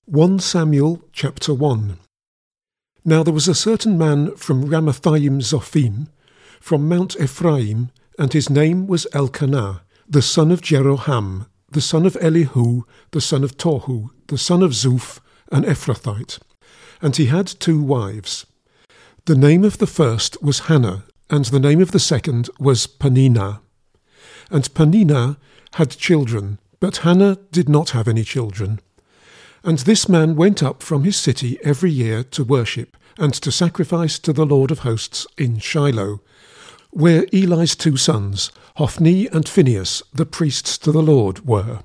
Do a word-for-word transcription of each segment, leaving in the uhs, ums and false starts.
First Samuel chapter one. Now there was a certain man from Ramathaim Zophim, from Mount Ephraim, and his name was Elkanah, the son of Jeroham, the son of Elihu, the son of Tohu, the son of Zuph, an Ephrathite. And he had two wives. The name of the first was Hannah, and the name of the second was Peninnah. And Peninnah had children, but Hannah did not have any children. And this man went up from his city every year to worship, and to sacrifice to the Lord of hosts in Shiloh, where Eli's two sons, Hophni and Phinehas, the priests to the Lord, were.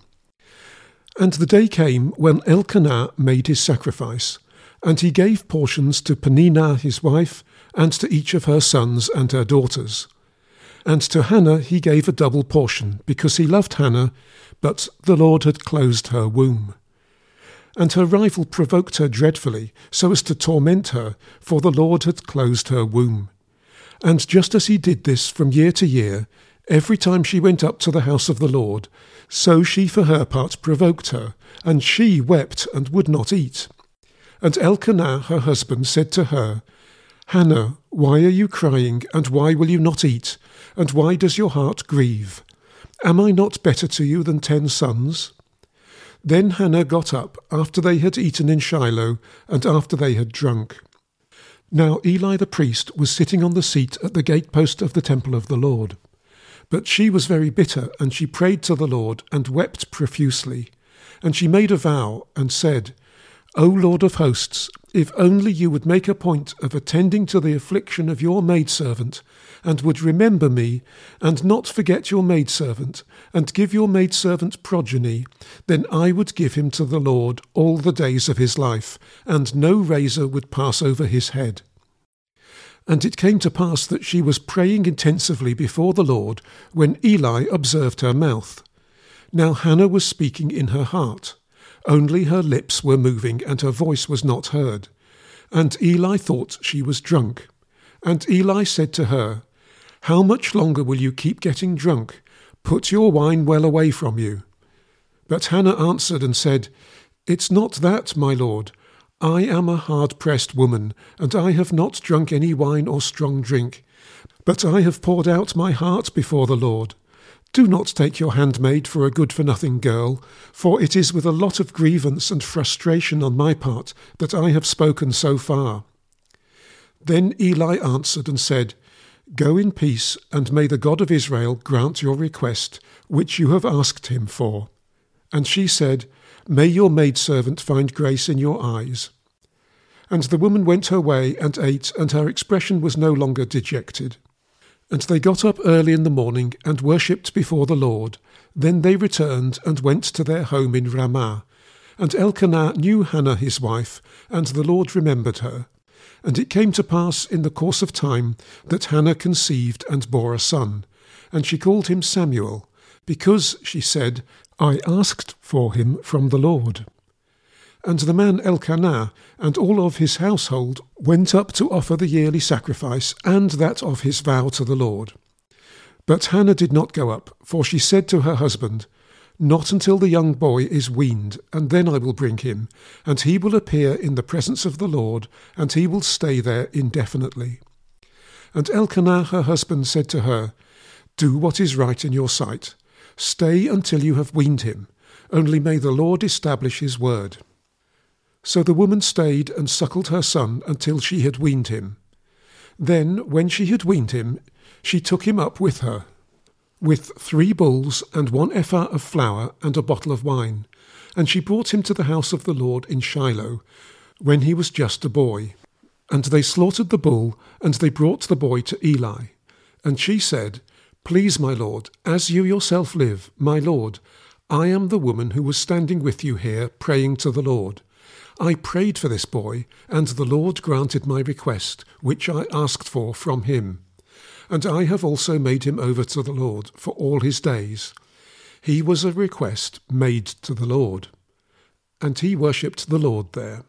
And the day came when Elkanah made his sacrifice, and he gave portions to Peninnah his wife, and to each of her sons and her daughters. And to Hannah he gave a double portion, because he loved Hannah, but the Lord had closed her womb. And her rival provoked her dreadfully, so as to torment her, for the Lord had closed her womb. And just as he did this from year to year, every time she went up to the house of the Lord, so she for her part provoked her, and she wept and would not eat. And Elkanah her husband said to her, Hannah, why are you crying, and why will you not eat, and why does your heart grieve? Am I not better to you than ten sons? Then Hannah got up after they had eaten in Shiloh, and after they had drunk. Now Eli the priest was sitting on the seat at the gatepost of the temple of the Lord. But she was very bitter, and she prayed to the Lord, and wept profusely. And she made a vow, and said, O Lord of hosts, if only you would make a point of attending to the affliction of your maidservant, and would remember me, and not forget your maidservant, and give your maidservant progeny, then I would give him to the Lord all the days of his life, and no razor would pass over his head. And it came to pass that she was praying intensively before the Lord, when Eli observed her mouth. Now Hannah was speaking in her heart. Only her lips were moving, and her voice was not heard. And Eli thought she was drunk. And Eli said to her, How much longer will you keep getting drunk? Put your wine well away from you. But Hannah answered and said, It's not that, my lord. I am a hard-pressed woman, and I have not drunk any wine or strong drink. But I have poured out my heart before the Lord. Do not take your handmaid for a good-for-nothing girl, for it is with a lot of grievance and frustration on my part that I have spoken so far. Then Eli answered and said, Go in peace, and may the God of Israel grant your request, which you have asked him for. And she said, May your maidservant find grace in your eyes. And the woman went her way and ate, and her expression was no longer dejected. And they got up early in the morning and worshipped before the Lord. Then they returned and went to their home in Ramah. And Elkanah knew Hannah his wife, and the Lord remembered her. And it came to pass in the course of time that Hannah conceived and bore a son. And she called him Samuel, because, she said, I asked for him from the Lord. And the man Elkanah and all of his household went up to offer the yearly sacrifice and that of his vow to the Lord. But Hannah did not go up, for she said to her husband, Not until the young boy is weaned, and then I will bring him, and he will appear in the presence of the Lord, and he will stay there indefinitely. And Elkanah her husband said to her, Do what is right in your sight. Stay until you have weaned him, only may the Lord establish his word. So the woman stayed and suckled her son until she had weaned him. Then, when she had weaned him, she took him up with her, with three bulls and one ephah of flour and a bottle of wine, and she brought him to the house of the Lord in Shiloh, when he was just a boy. And they slaughtered the bull, and they brought the boy to Eli. And she said, Please, my lord, as you yourself live, my lord, I am the woman who was standing with you here, praying to the Lord. I prayed for this boy, and the Lord granted my request, which I asked for from him. And I have also made him over to the Lord for all his days. He was a request made to the Lord. And he worshipped the Lord there.